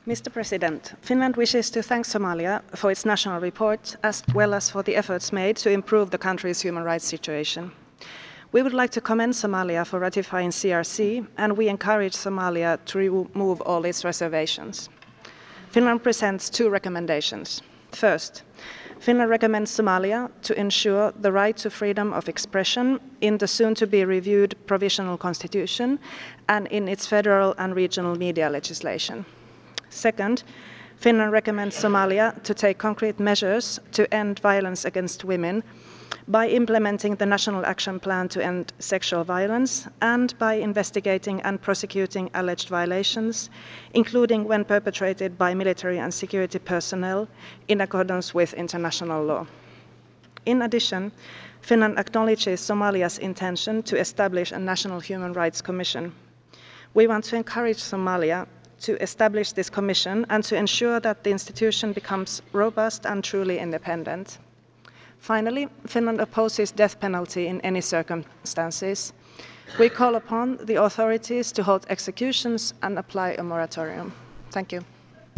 Mr. President, Finland wishes to thank Somalia for its national report, as well as for the efforts made to improve the country's human rights situation. We would like to commend Somalia for ratifying CRC, and we encourage Somalia to remove all its reservations. Finland presents two recommendations. First, Finland recommends Somalia to ensure the right to freedom of expression in the soon-to-be-reviewed provisional constitution and in its federal and regional media legislation. Second, Finland recommends Somalia to take concrete measures to end violence against women by implementing the National Action Plan to End Sexual Violence and by investigating and prosecuting alleged violations, including when perpetrated by military and security personnel in accordance with international law. In addition, Finland acknowledges Somalia's intention to establish a National Human Rights Commission. We want to encourage Somalia to establish this commission and to ensure that the institution becomes robust and truly independent. Finally, Finland opposes death penalty in any circumstances. We call upon the authorities to halt executions and apply a moratorium. Thank you.